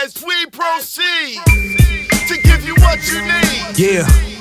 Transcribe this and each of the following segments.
as we proceed to give you what you need. Yeah.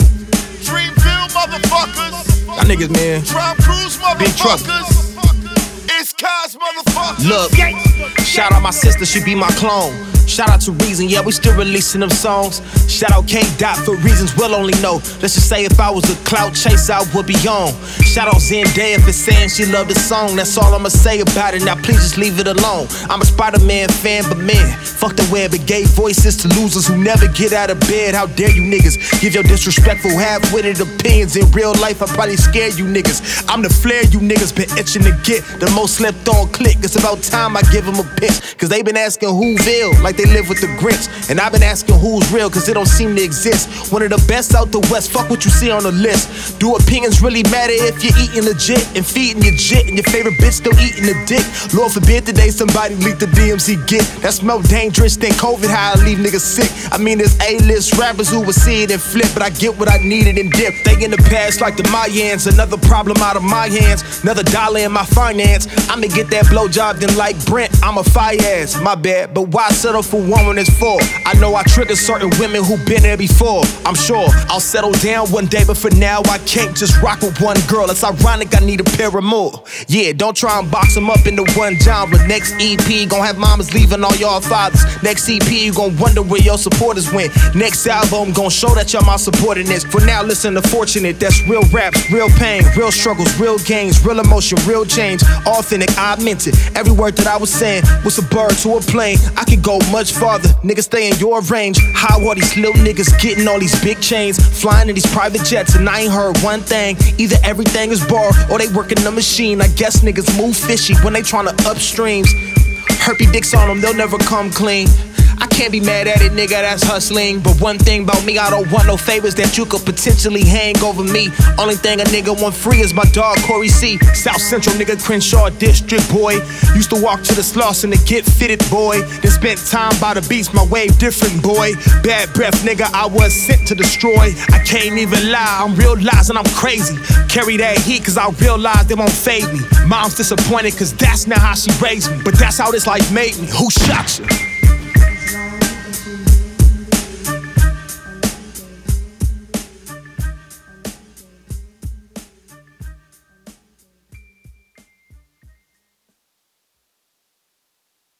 Dreamville motherfuckers. Y'all niggas, man. Trump Cruise motherfuckers. It's Cos motherfuckers. Look, shout out my sister, she be my clone. Shout out to Reason, yeah, we still releasing them songs. Shout out K-Dot for reasons we'll only know. Let's just say if I was a clout chaser, I would be on. Shout out Zendaya for saying she loved the song. That's all I'ma say about it, now please just leave it alone. I'm a Spider-Man fan, but man, fuck the web. It gave voices to losers who never get out of bed. How dare you niggas give your disrespectful, half-witted opinions. In real life, I probably scare you niggas. I'm the flair you niggas been itching to get. The most slept on click. It's about time I give them a pinch. Cause they been asking who Ville, like they live with the Grinch. And I've been asking who's real, cause it don't seem to exist. One of the best out the West, fuck what you see on the list. Do opinions really matter if you're eating legit and feeding your jit, and your favorite bitch still eating the dick? Lord forbid today somebody leak the DMC get. That's more dangerous than COVID, how I leave niggas sick. I mean, there's A-list rappers who will see it and flip, but I get what I needed and dip. They in the past like the Mayans, another problem out of my hands, another dollar in my finance. I'ma get that blowjob, then like Brent, I'm a fire ass, my bad. But why settle for one when it's four? I know I trigger certain women who been there before. I'm sure I'll settle down one day, but for now I can't just rock with one girl. It's ironic I need a pair of more. Yeah, don't try and box them up into one genre. Next EP gon' have mamas leaving all y'all fathers. Next EP you gon' wonder where your supporters went. Next album gon' show that y'all my supporting this. For now listen to Fortunate, that's real raps, real pain, real struggles, real gains, real emotion, real change. Authentic, I meant it. Every word that I was saying was a bird to a plane. I could go much farther, niggas stay in your range. How are these little niggas getting all these big chains, flying in these private jets, and I ain't heard one thing. Either everything is borrowed or they working the machine. I guess niggas move fishy when they tryna upstreams. Herpy dicks on them, they'll never come clean. I can't be mad at it, nigga, that's hustling. But one thing about me, I don't want no favors that you could potentially hang over me. Only thing a nigga want free is my dog, Corey C. South Central nigga, Crenshaw District, boy. Used to walk to the Slauson to get fitted, boy. Then spent time by the beach, my wave different, boy. Bad breath, nigga, I was sent to destroy. I can't even lie, I'm realizing I'm crazy. Carry that heat, cause I realize they won't fade me. Mom's disappointed, cause that's not how she raised me. But that's how this life made me. Who shot you?